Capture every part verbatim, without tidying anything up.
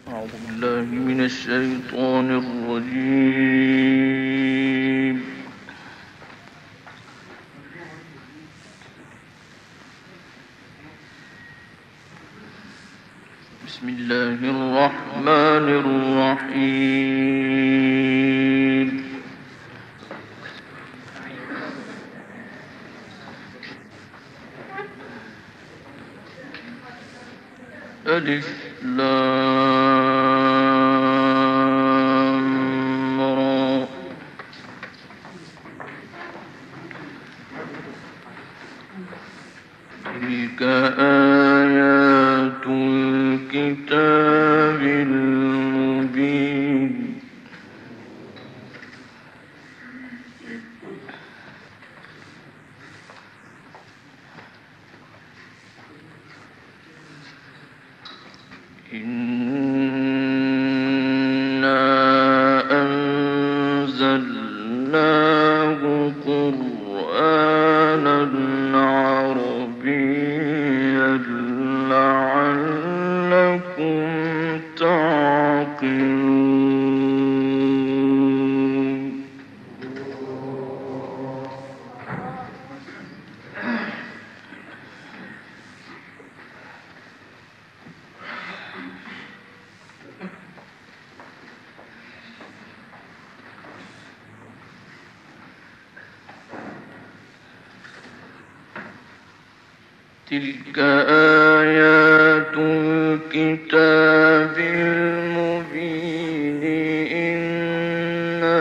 أعوذ بالله من الشيطان الرجيم. بسم الله الرحمن الرحيم. ألف لام را تلك آيات الكتاب المبين. إنا أنزلناه قرآنا عربيا لعلكم تعقلون. تلك آيات الكتاب المبين. إنا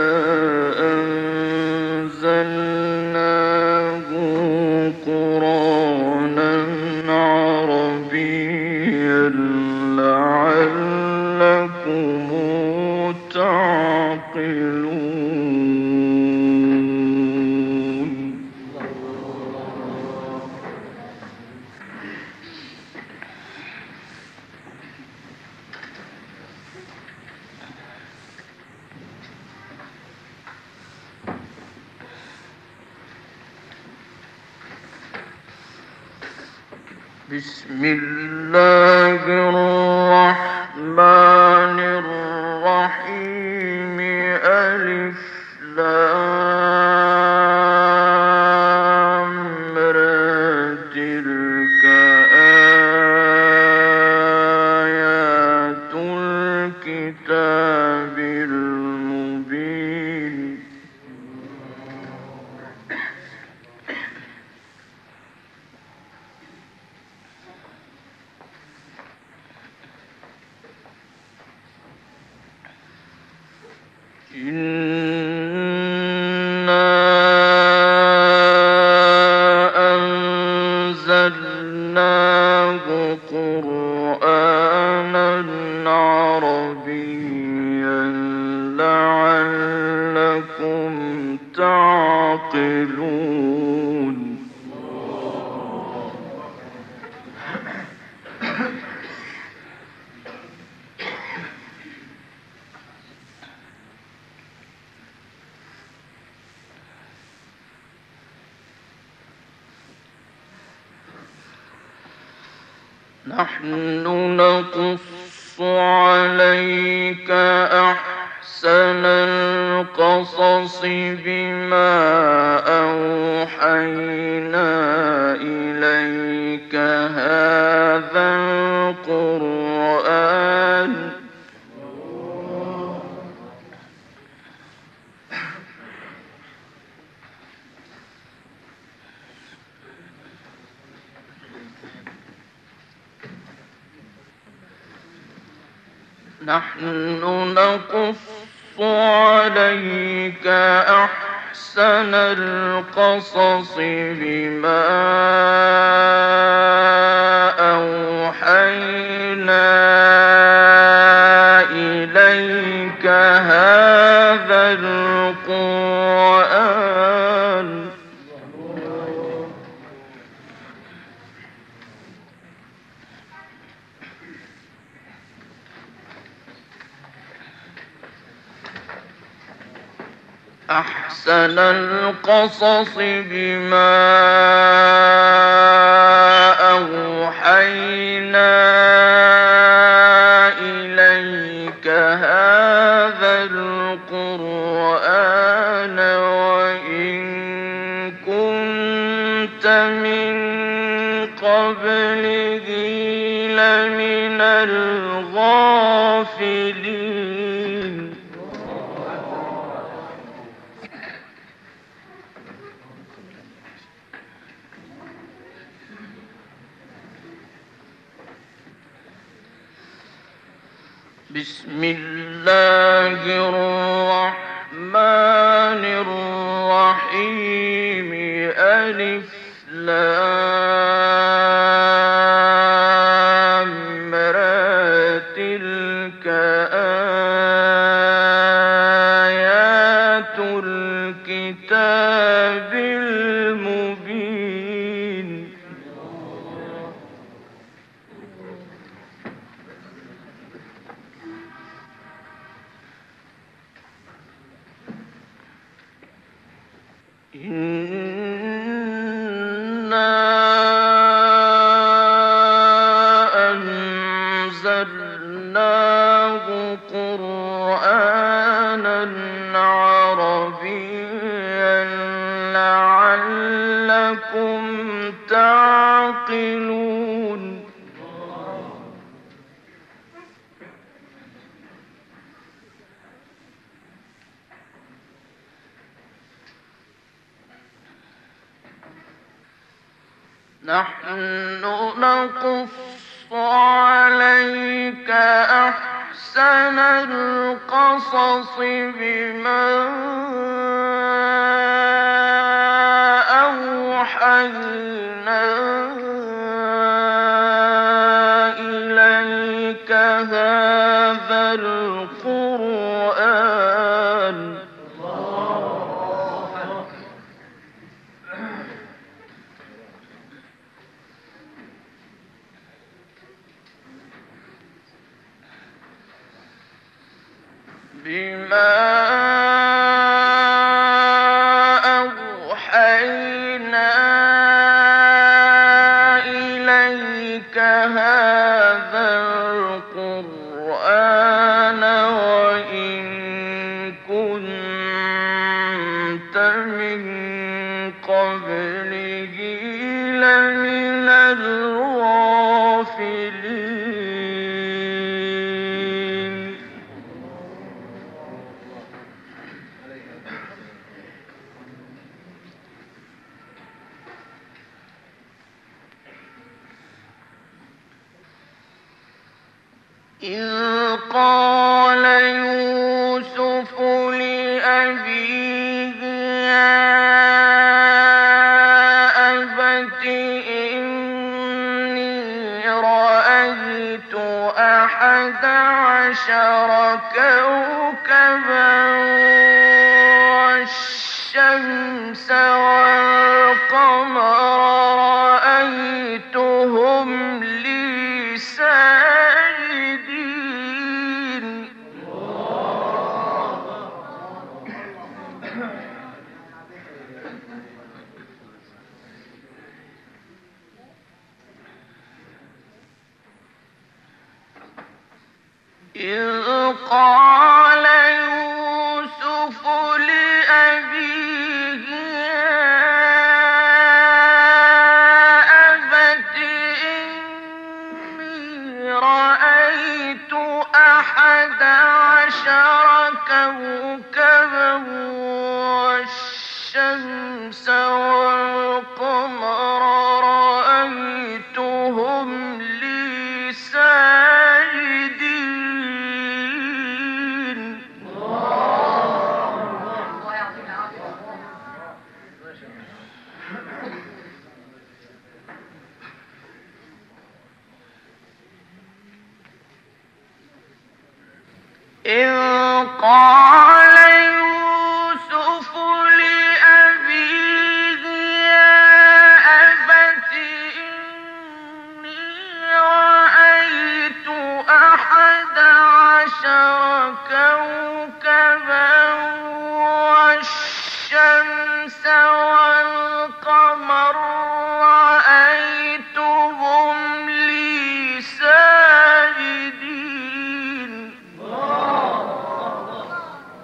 أنزلناه قرآنا عربيا لعلكم تعقلون. بسم الله الرحمن الرحيم. ألف لام را تلك آيات الكتاب المبين. إنا أنزلناه قرآنا عربيا لعلكم تعقلون. نحن نقص عليك أحسن القصص بما أوحينا إليك هذا القرآن نحن نقص عليك أحسن القصص بما أوحينا إليك هذا القرآن أحسن القصص بما أوحينا إليك لمن الغافلين بسم الله الرحمن الرحيم ألف لام را تلك آيات الكتاب المبين إنا أنزلناه قرآنا عربيا لعلكم تعقلون نحن نقص عليك أحسن القصص بما أوحينا إليك هذا القرآن بما أوحينا إليك هذا القرآن وإن كنت من قبله لمن الغافلين إذ قال يوسف لأبيه يا أبت إني رأيت أحد عشر كوكبا والشمس والقمر رأيتهم لي ساجدين إذ قال يوسف لأبيه يا أبت إني رأيت أحد عشر كوكبا والشمس والقمر رأيتهم لي ساجدين إذ قال يوسف لأبيه يا أبت إني رأيت أحد عشر كوكبا والشمس والقمر رأيتهم لي ساجدين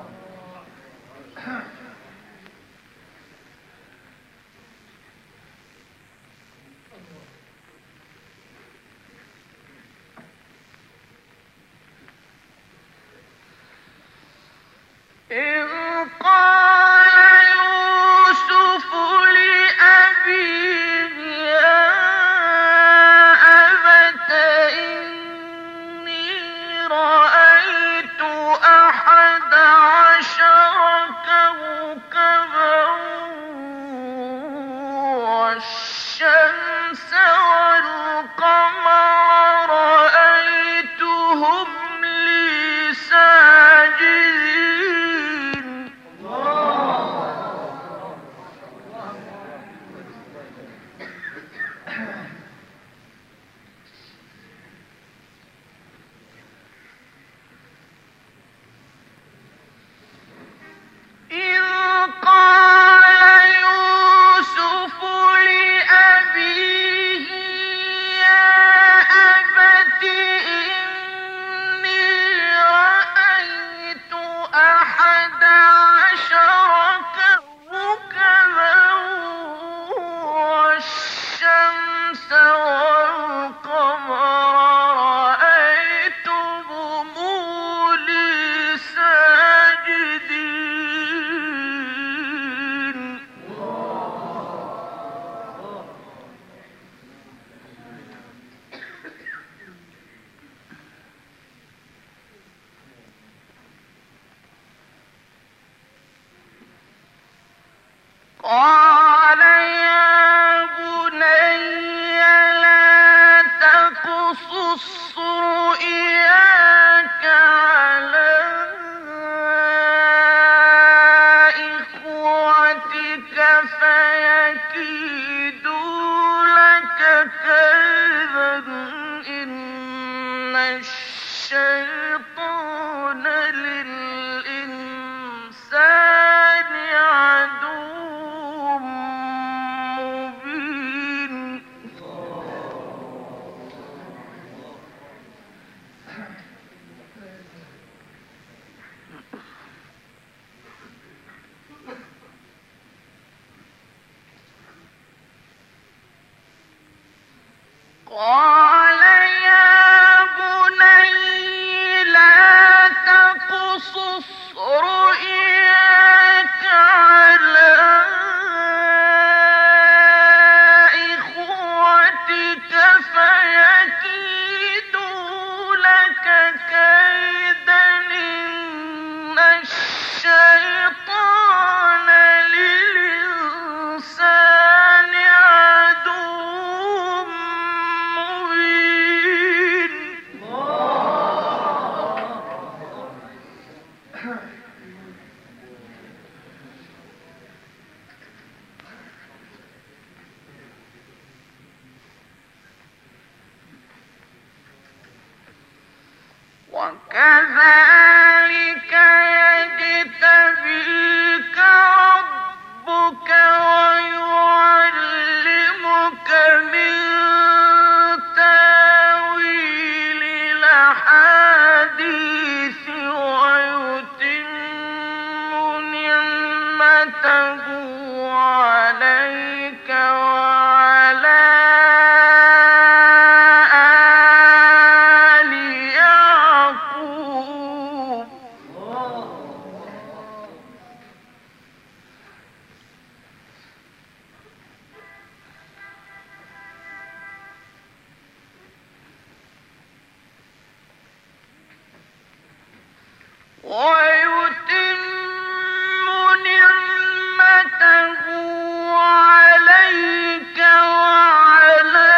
الشيطان للإنسان عدو مبين قال يا بني لا تقصص رؤياك على إخوتك فيكيدوا لك كيدا إن الشيطان للإنسان عدو مبين وكذلك يجتبيك ربك ويعلمك من تاويل الأحاديث ويتم نعمته عليك وعلى آل يعقوب ويتم نعمته عليك وعلى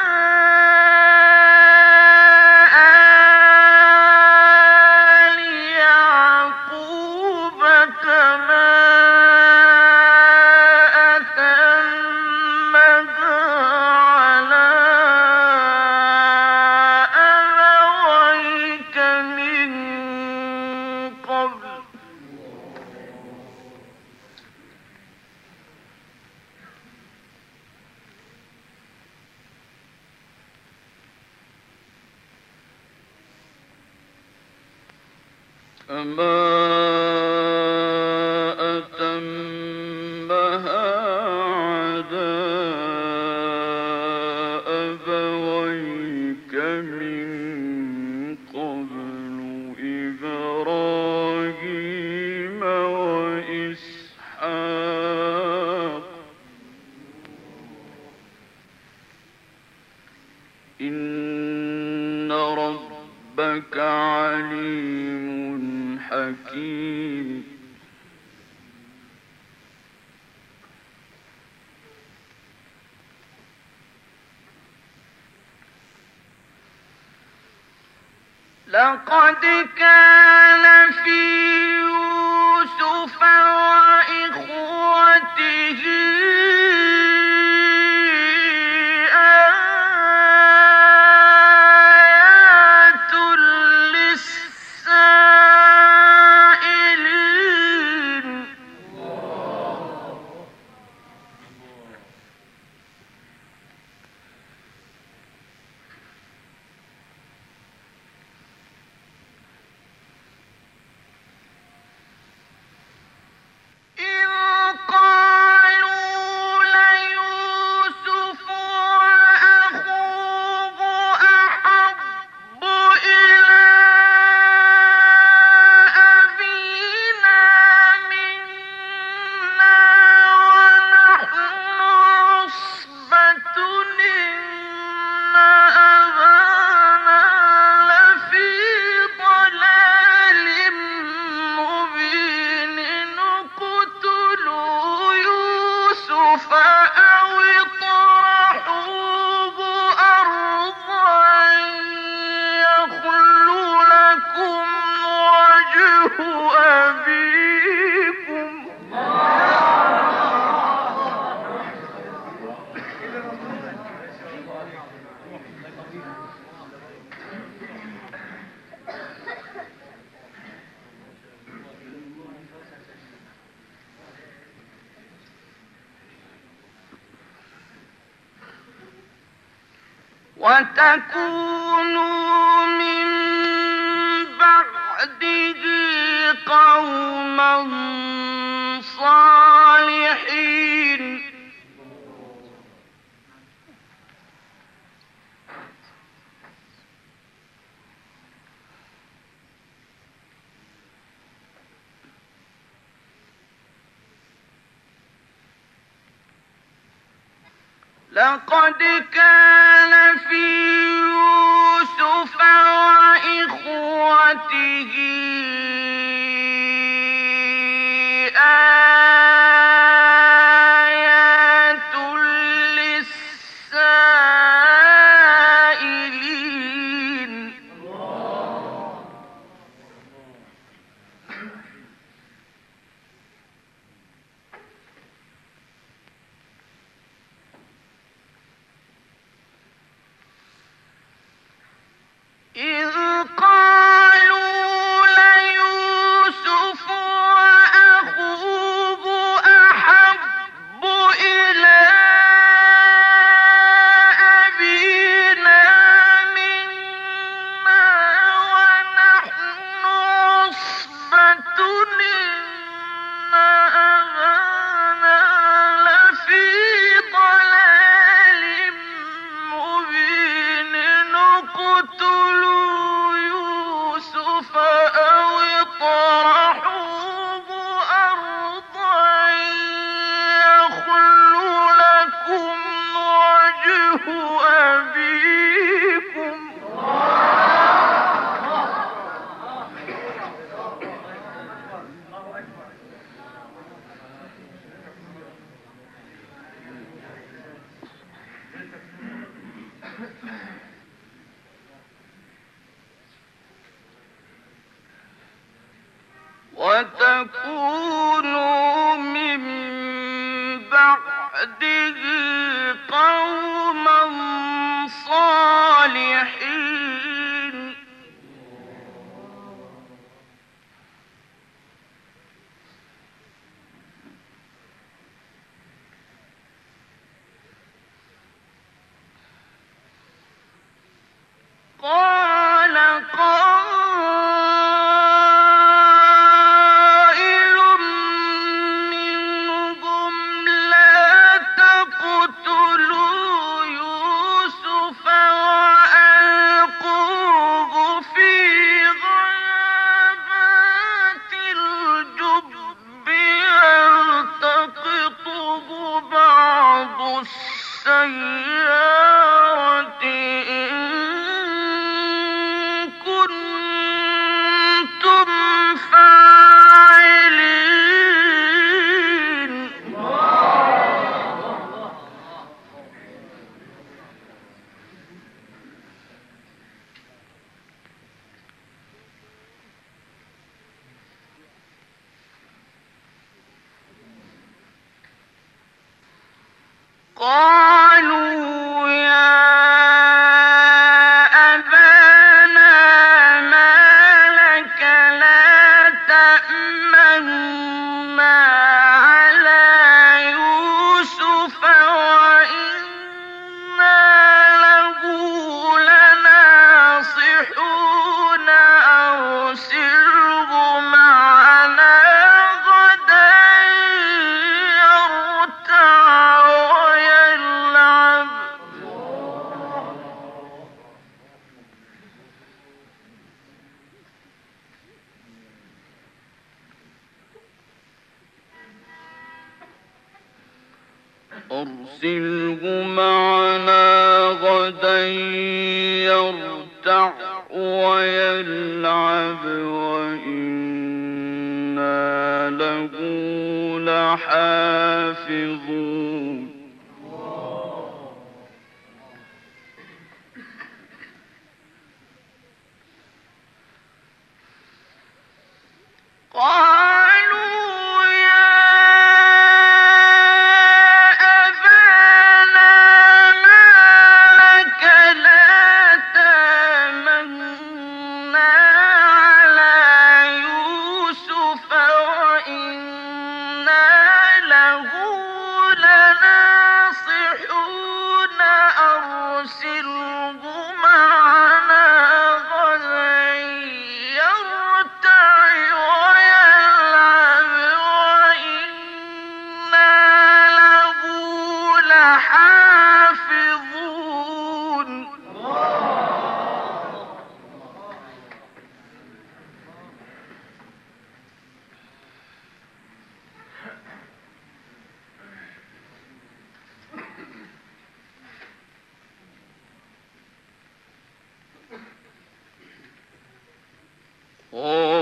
آل يعقوب كما أتمها على أبويك من قبل كما أتمها على أبويك من قبل إبراهيم وإسحاق إن ربك عليم حكيم لقد كان في يوسف وإخوته آيات للسائلين وتكونوا من بعده قوما صالحين. لقد كان في يوسف وإخوته آيات للسائلين. إذ قالوا ليوسف وأخوه أحب إلى أبينا منا ونحن عصبة إن أبانا لفي ضلال مبين. اقتلوا يوسف أو اطرحوه أرضا يخل لكم وجه أبيكم. وتكونوا من بعده قوما صالحين. قال قائل منهم لا تقتلوا يوسف وألقوه في غيابات الجب يلتقطه بعض السيارة إن كنتم فاعلين. قالوا يا أبانا ما لك لا تأمنا على يوسف وإنا له لناصحون. أرسله معنا غدا يرتع ويلعب. أرسله معنا غدا يرتع ويلعب وإنا له لحافظون. قالوا يا أبانا ما لك لا تأمنا على يوسف وإنا له لناصحون.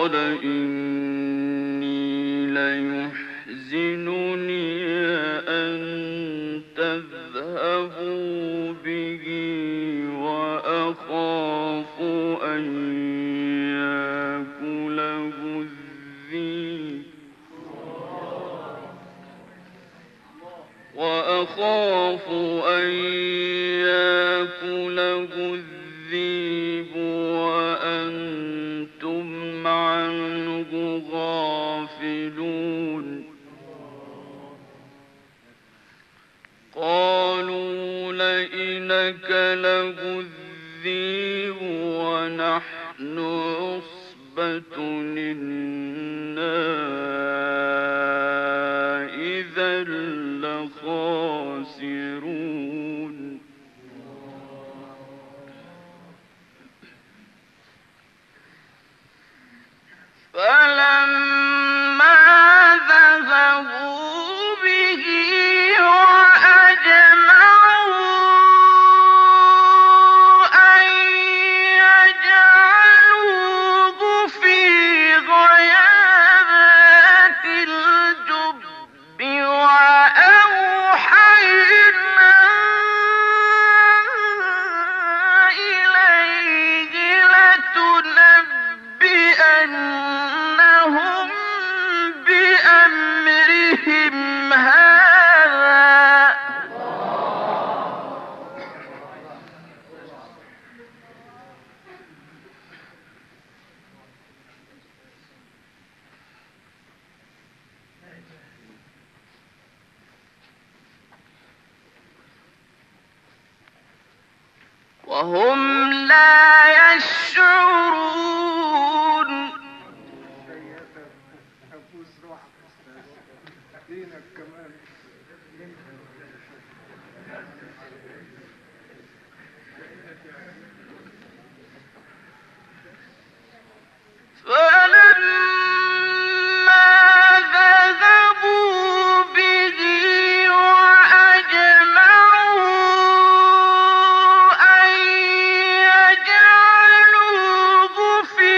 قال إني ليحزنني أن تذهبوا به وأخاف أن يأكله الذئب وأخاف أن يأكله الذئب وأنتم عنه غافلون قالوا لئن أكله الذئب ونحن عصبة إنا إذا لخاسرون فلما ذهبوا به وأجمعوا أن يجعلوه في غيابات الجب وأوحينا إليه لتنبئنهم بأمرهم هذا وهم لا يشعرون فلما ذهبوا به وأجمعوا أن يجعلوه في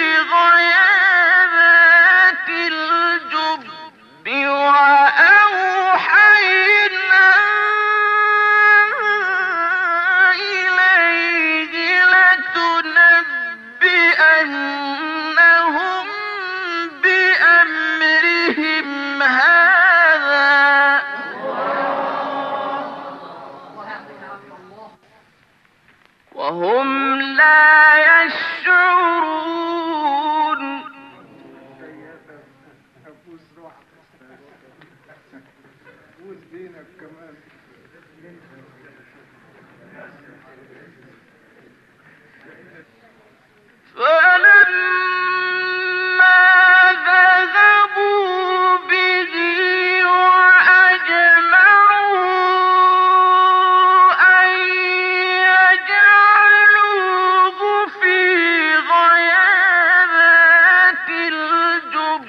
غيابات الجب وأوحينا إليه لتنبئنهم بأمرهم هذا وهم لا يشعرون فلما ذهبوا به وأجمعوا أن يجعلوه في غيابات الجب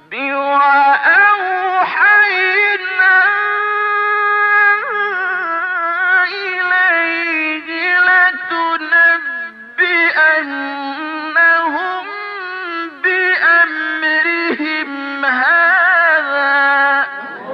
وأوحينا إليه لتنبئنهم بأمرهم هذا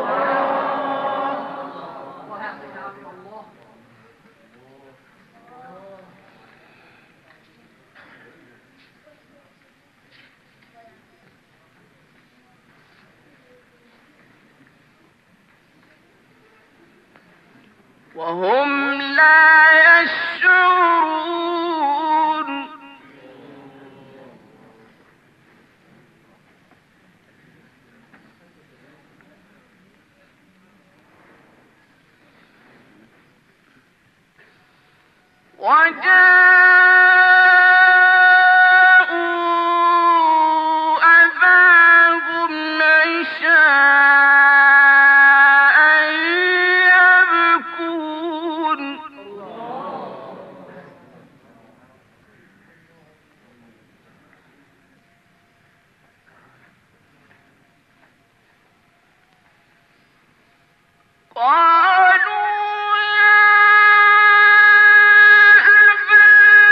وهم لا يشعرون وجاءوا أباهم عشاء يبكون قالوا يا أبانا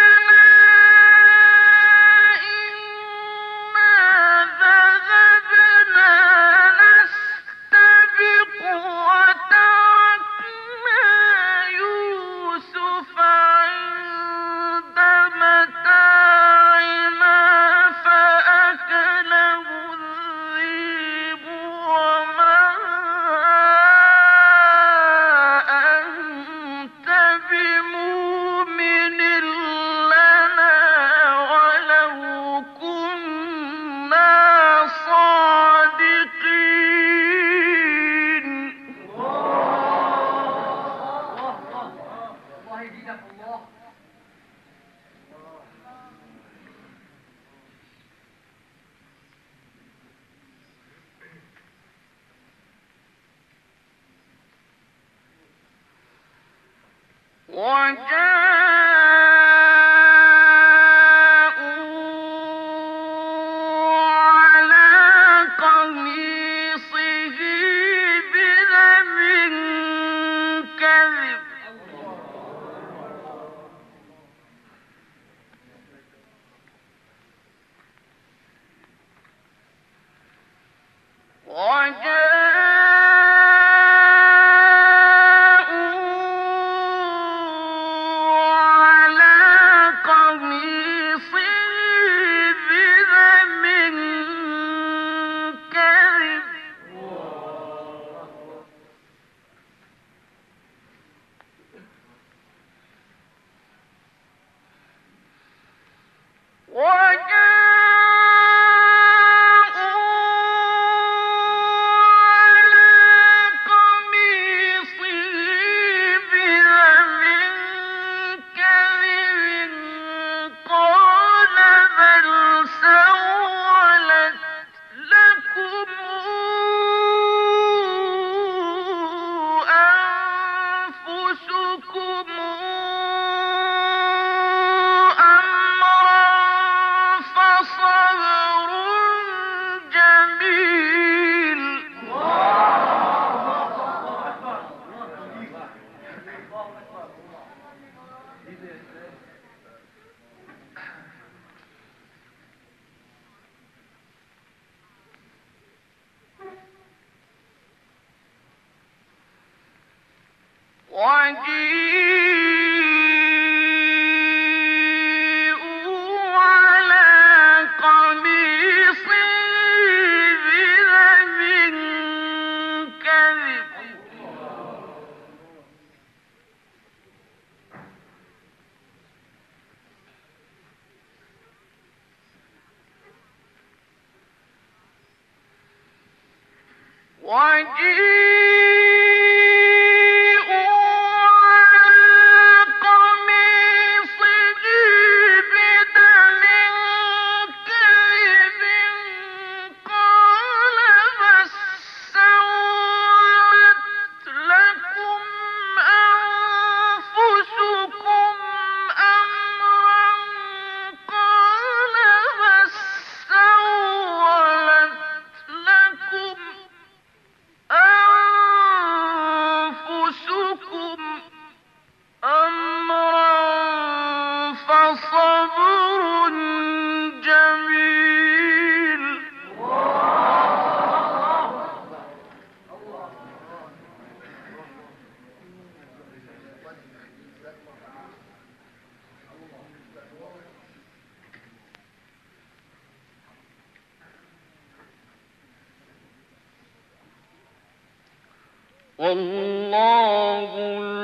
والله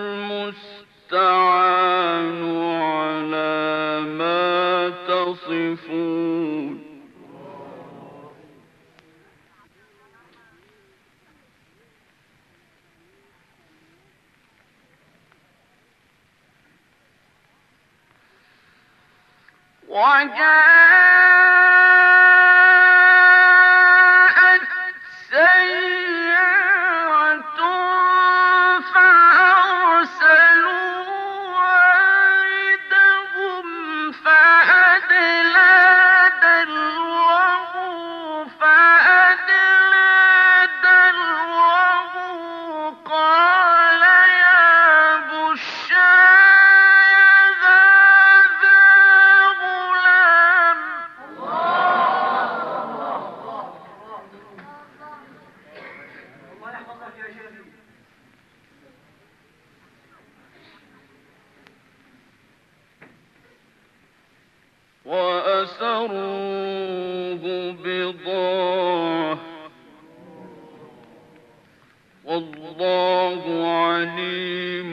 المستعان على ما تصفون. وجاءت سيارة فأرسلوا واردهم فأدلى دلوه فأدلى دلوه قال يا بشرى هذا غلام. وأسروه بضاعة والله عليم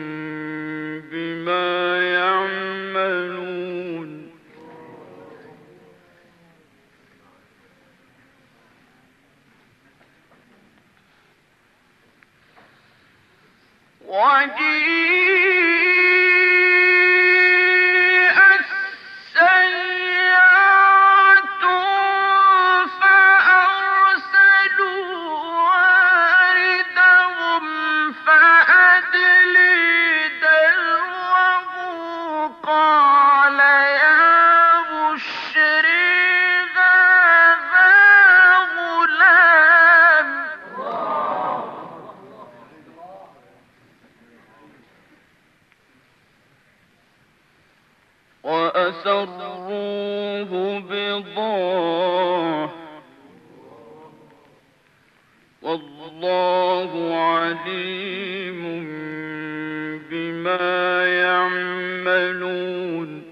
بما يعملون. وجيء السيارة فأرسلوا واردهم فأدلى دلوه شروه بضاعة والله عليم بما يعملون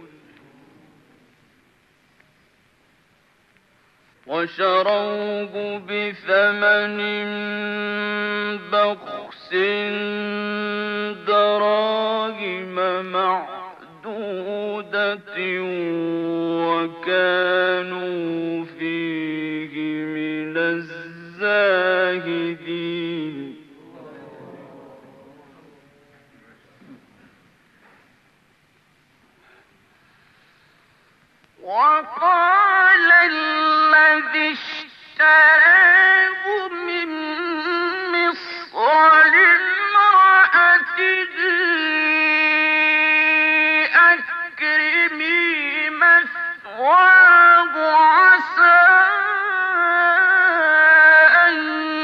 وشروه بثمن بخس دراهم معدودة وكانوا فيه من الزاهدين وقال الذي اشتراه من مصر لامرأته أكرمي مثواه عسى أن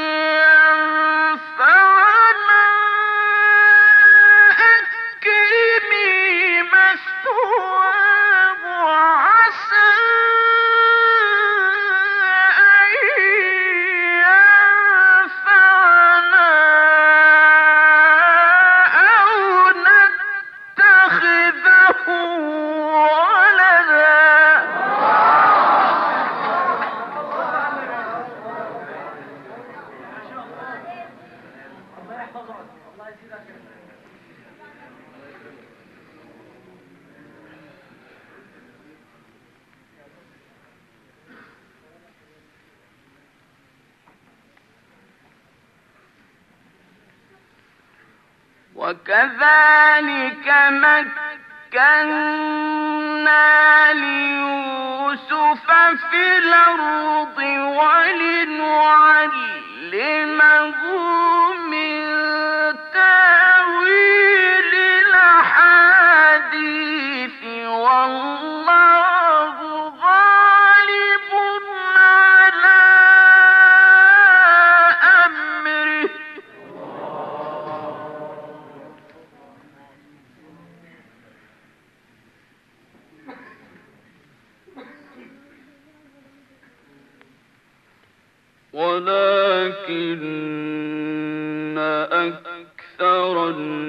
ينفعنا أكرمي مثواه عسى أن ينفعنا أو نتخذه ولدا وكذلك مكنا ليوسف في الأرض ولنعلمه من تأويل الأحاديث والله غالب على أمره ولكن أكثر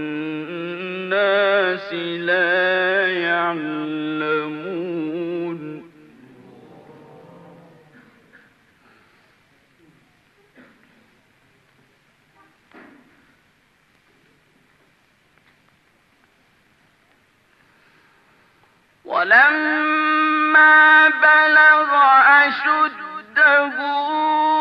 الناس لا يعلمون ولما بلغ أشده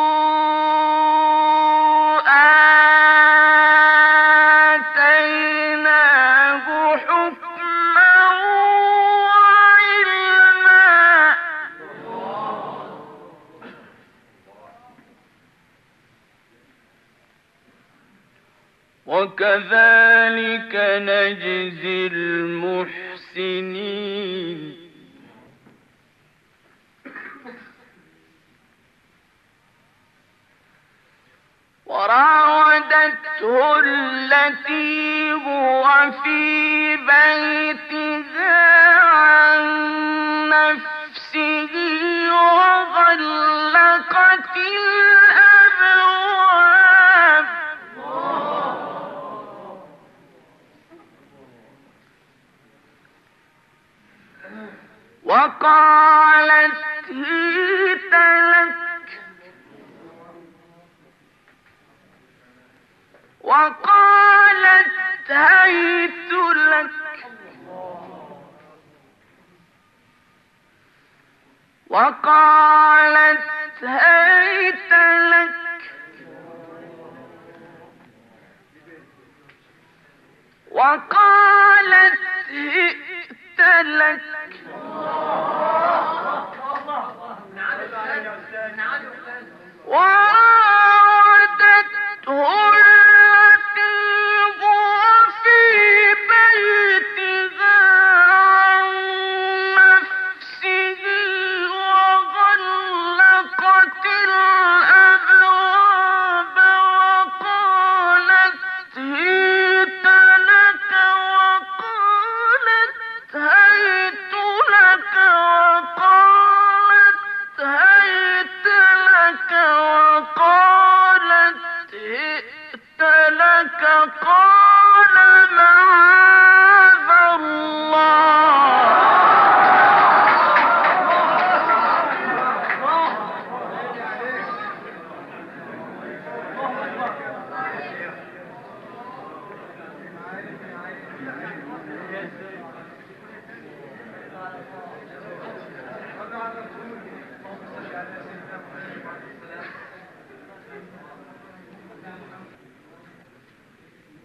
آتيناه حكما وعلما وكذلك نجزي المحسنين وراودته التي هو في بيتها عن نفسه وغلقت الأبواب وقالت هيت لك وقالت هيت لك وقالت هيت لك وقالت هئت لك وراودته التي هو في بيتها عن نفسه وغلقت الأبواب وقالت هيت لك وقالت هيت لك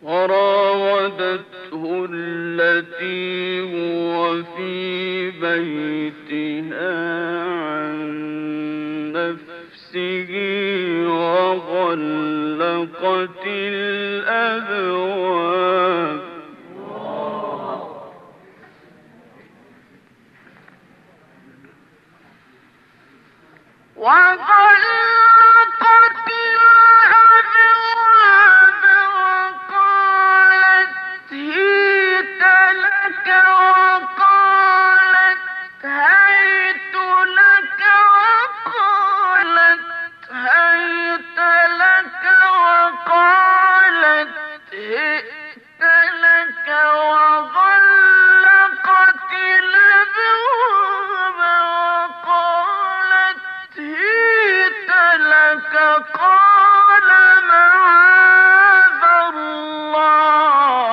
وراودته التي هو في بيتها عن نفسه وغلقت الأبواب وغلقت الأبواب وقالت هيت لك وقالت هيت لك وقالت هيت لك وقالت هيت لك وغلقت الأبواب وقالت هيت لك قال معاذ الله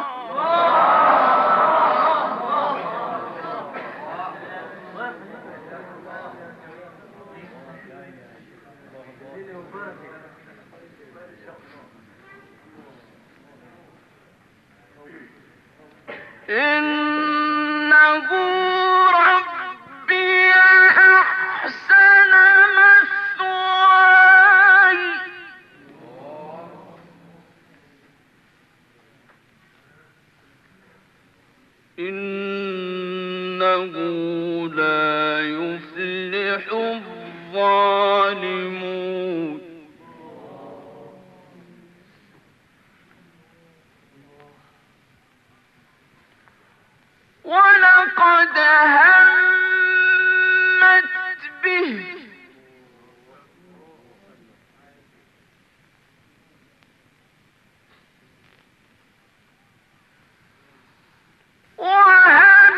إنه ربي أحسن مثواي إنه لا يفلح الظالمون ولقد همت به وهم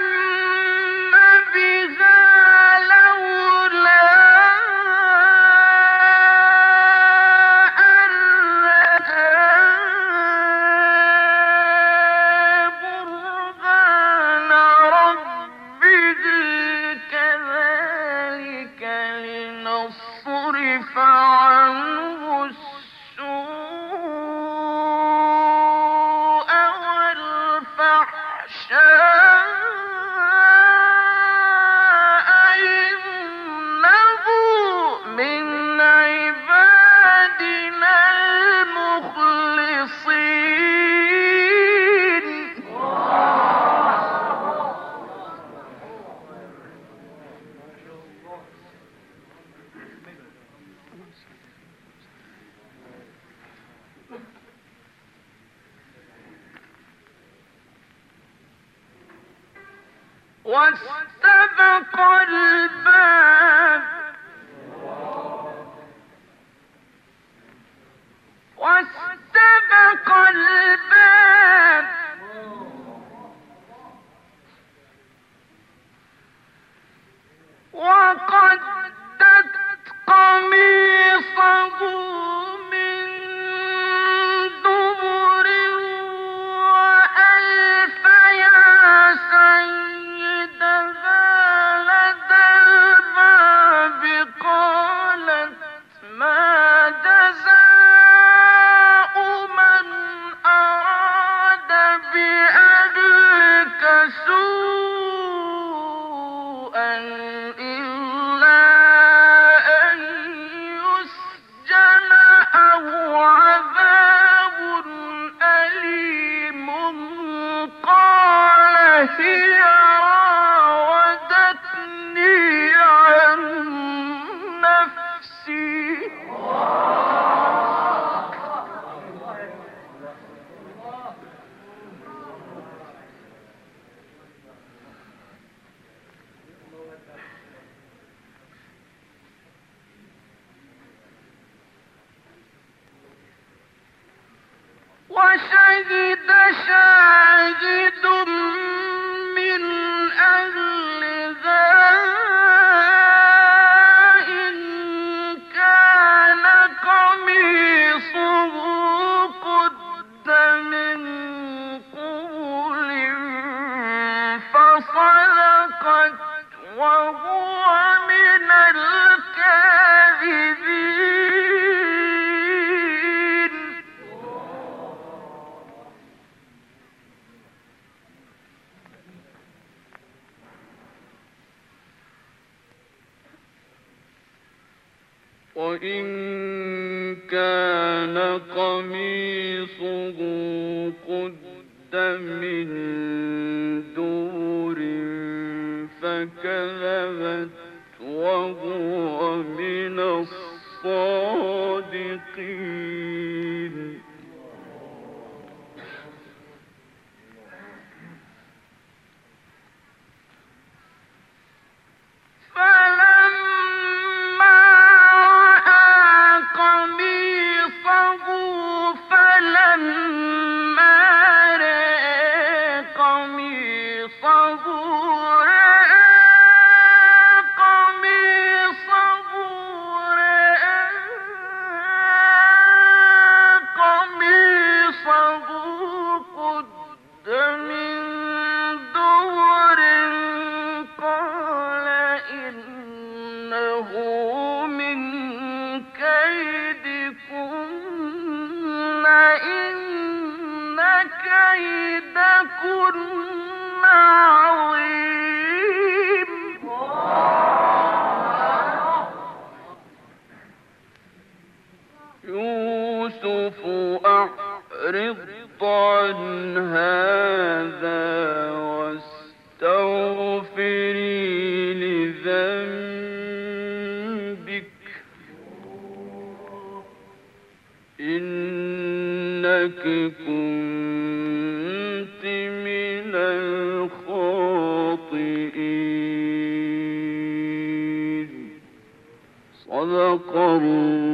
بها لولا أن رأى برهان ربه كذلك لنصرف عنه السوء والفحشاء إنه من عبادنا المخلصين واستبق الباب واستبق الباب وقدت قميصه من دبر وألف يا سيدها لدى الباب قالت ما جزاء من أراد بأهلك سوءا إلا أن يسجن أو عذاب أليم قال هي راودتني عن نفسي وشهد شاهد من أهلها إن كان قميصه قد من قبل فصدقت وهو من الكاذبين. وإن كان قميصه قد من دور فكذبت وهو من الصادقين يوسف أعرض عن هذا واستغفري لذنبك إنك كنت من الخاطئين صدق الله